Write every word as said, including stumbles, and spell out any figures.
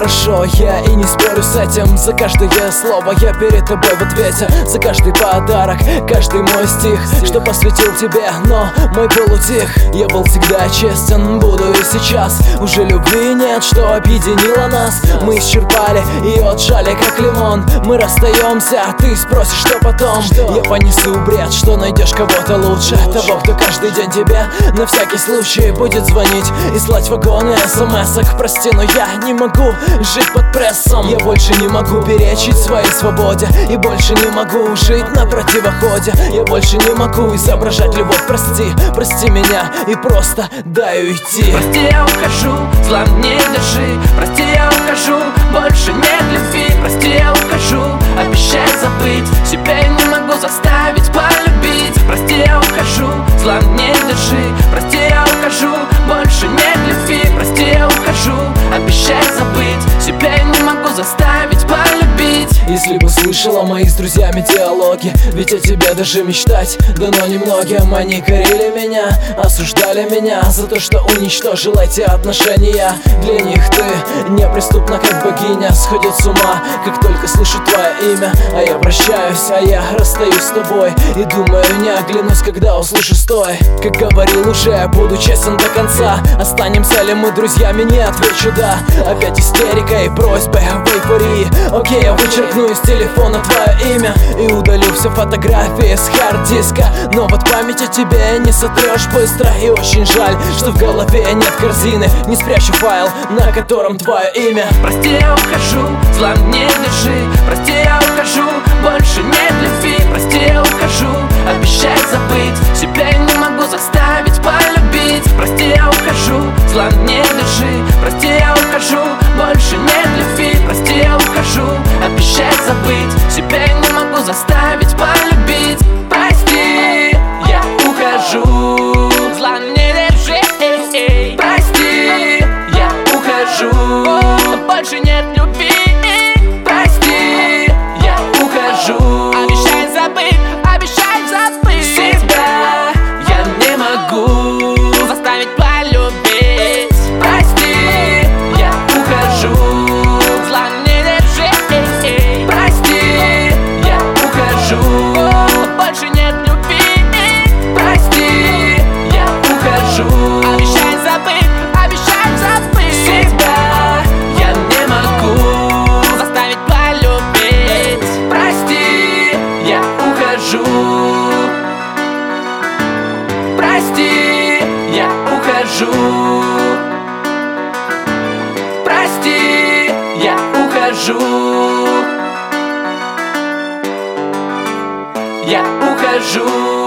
хорошо, я и не спорю с этим. За каждое слово я перед тобой в ответе. За каждый подарок, каждый мой стих, что посвятил тебе, но мой был утих. Я был всегда честен, буду и сейчас. Уже любви нет, что объединило нас. Мы исчерпали и отжали как лимон. Мы расстаемся, а ты спросишь, что потом. Я понесу бред, что найдешь кого-то лучше, того, кто каждый день тебе на всякий случай будет звонить и слать вагоны смс-ок. Прости, но я не могу жить под прессом. Я больше не могу перечить своей свободе и больше не могу жить на противоходе. Я больше не могу изображать любовь. Прости, прости меня и просто дай уйти. Прости, я ухожу, зла не держи. Прости, я ухожу, больше нет любви. Прости, я ухожу, обещай забыть. Себя я не могу заставить полюбить. Прости, я ухожу, зла не держи. Прости, я ухожу, больше нет любви. Прости, я ухожу, обещай забыть. Себя я не могу заставить полюбить. Если бы слышала мои с друзьями диалоги, ведь о тебе даже мечтать дано немногим. Они корили меня, осуждали меня за то, что уничтожил эти отношения. Для них ты неприступна, как богиня. Сходят с ума, как только слышу твое имя. А я прощаюсь, а я расстаюсь с тобой и думаю, не оглянусь, когда услышу стой. Как говорил уже, буду честен до конца. Останемся ли мы друзьями, не отвечу да. Опять истерика и просьбы в эйфории. Окей, я вычеркну из телефона твое имя и удалю все фотографии с хард-диска. Но вот память о тебе не сотрешь быстро. И очень жаль, что в голове нет корзины. Не спрячу файл, на котором твое имя. Прости, я ухожу, зла не держи. Прости, я ухожу, больше нет любви. Прости, я ухожу, обещай забыть. Себя я не могу заставить полюбить. Прости, я ухожу, зла не держи. Прости, я ухожу, больше нет любви. Прости, я ухожу, обещай забыть. Себя я не могу заставить полюбить. Прости, я ухожу, зла не держи. Прости, я ухожу, больше нет любви. Прости, я ухожу, обещай забыть, обещай забыть. Себя я не могу заставить полюбить. Прости, я ухожу, зла не держи. Прости, я ухожу, больше нет любви. Прости, я ухожу, обещай забыть, обещай забыть. Себя я не могу заставить полюбить. Прости, я ухожу. Прости, я ухожу. Прости, я ухожу. Я ухожу.